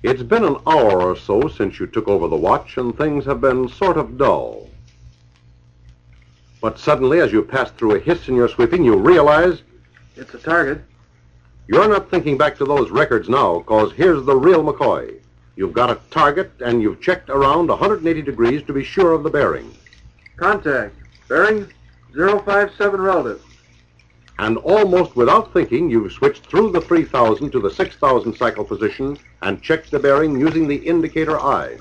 It's been an hour or so since you took over the watch, and things have been sort of dull. But suddenly, as you pass through a hiss in your sweeping, you realize it's a target. You're not thinking back to those records now, because here's the real McCoy. You've got a target, and you've checked around 180 degrees to be sure of the bearing. Contact. Bearing 057 relative. And almost without thinking, you've switched through the 3,000 to the 6,000 cycle position and checked the bearing using the indicator eye.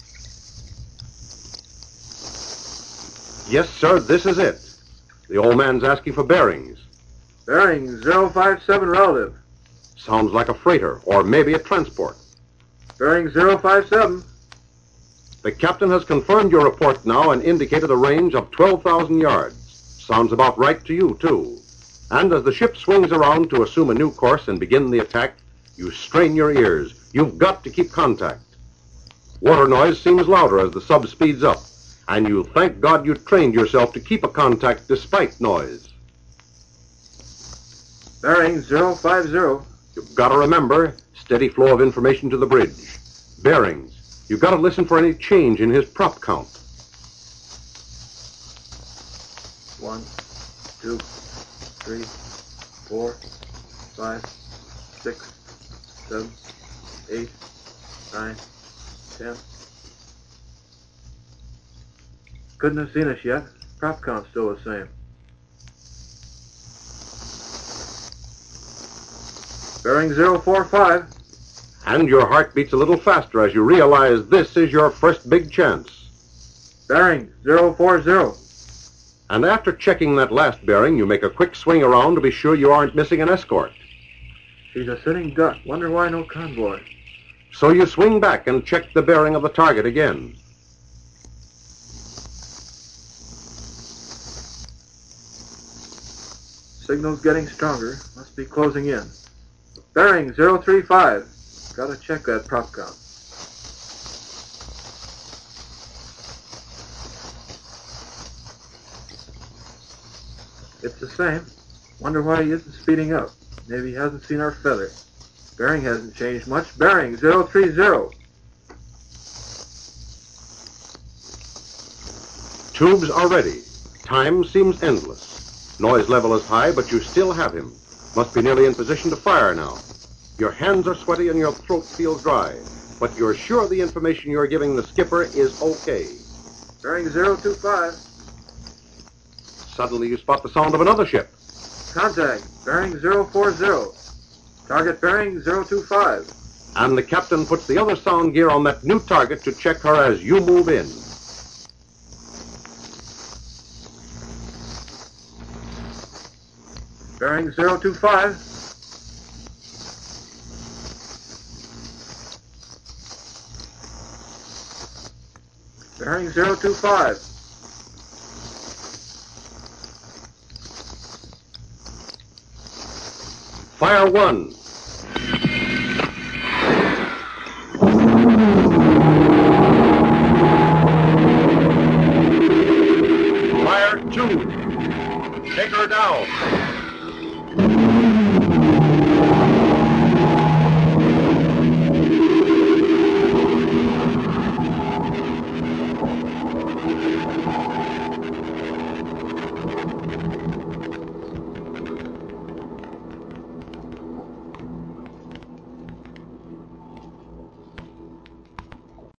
Yes, sir, this is it. The old man's asking for bearings. Bearing 057 relative. Sounds like a freighter, or maybe a transport. Bearing 057. The captain has confirmed your report now and indicated a range of 12,000 yards. Sounds about right to you, too. And as the ship swings around to assume a new course and begin the attack, you strain your ears. You've got to keep contact. Water noise seems louder as the sub speeds up, and you thank God you trained yourself to keep a contact despite noise. Bearing 050. You've got to remember, steady flow of information to the bridge. Bearings. You've got to listen for any change in his prop count. 1, 2, 3, 4, 5, 6, 7, 8, 9, 10. Couldn't have seen us yet. Prop count's still the same. Bearing 045. And your heart beats a little faster as you realize this is your first big chance. Bearing 040. And after checking that last bearing, you make a quick swing around to be sure you aren't missing an escort. She's a sitting duck. Wonder why no convoy. So you swing back and check the bearing of the target again. Signal's getting stronger. Must be closing in. Bearing 035. Gotta check that prop count. It's the same. Wonder why he isn't speeding up. Maybe he hasn't seen our feather. Bearing hasn't changed much. Bearing 030. Tubes are ready. Time seems endless. Noise level is high, but you still have him. Must be nearly in position to fire now. Your hands are sweaty and your throat feels dry, but you're sure the information you're giving the skipper is okay. Bearing 025. Suddenly you spot the sound of another ship. Contact. Bearing 040. Target bearing 025. And the captain puts the other sound gear on that new target to check her as you move in. Bearing 025. Bearing 025. Fire one.